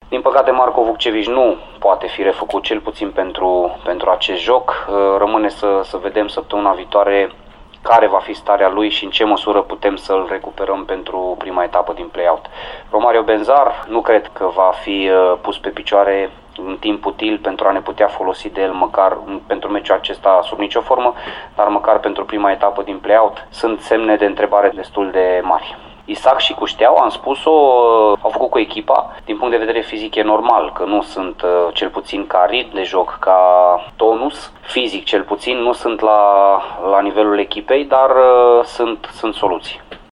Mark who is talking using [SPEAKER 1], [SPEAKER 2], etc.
[SPEAKER 1] Din păcate, Marco Vukcevic nu poate fi refăcut, cel puțin pentru acest joc. Rămâne să vedem săptămâna viitoare care va fi starea lui și în ce măsură putem să-l recuperăm pentru prima etapă din play-out. Romario Benzar nu cred că va fi pus pe picioare în timp util pentru a ne putea folosi de el măcar pentru meciul acesta sub nicio formă, dar măcar pentru prima etapă din play-out sunt semne de întrebare destul de mari. Isaac și Cușteau, am spus-o, au făcut cu echipa. Din punct de vedere fizic e normal că nu sunt, cel puțin ca ritm de joc, ca tonus fizic cel puțin, nu sunt la nivelul echipei, dar sunt soluții.